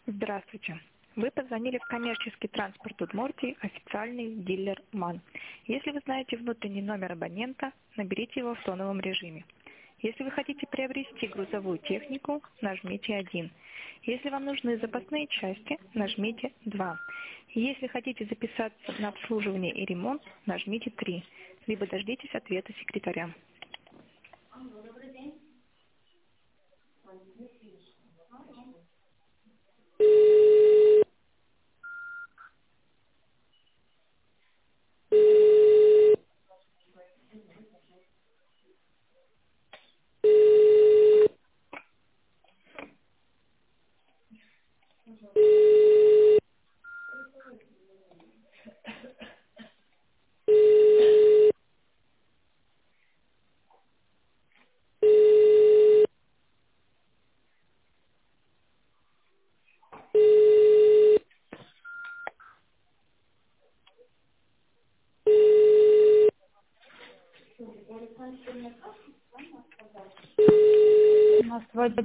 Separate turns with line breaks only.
Здравствуйте. Вы позвонили в коммерческий транспорт Удмуртии, официальный дилер МАН. Если вы знаете внутренний номер абонента, наберите его в тоновом режиме. Если вы хотите приобрести грузовую технику, нажмите 1. Если вам нужны запасные части, нажмите 2. Если хотите записаться на обслуживание и ремонт, нажмите 3. Либо дождитесь ответа секретаря.
У нас вроде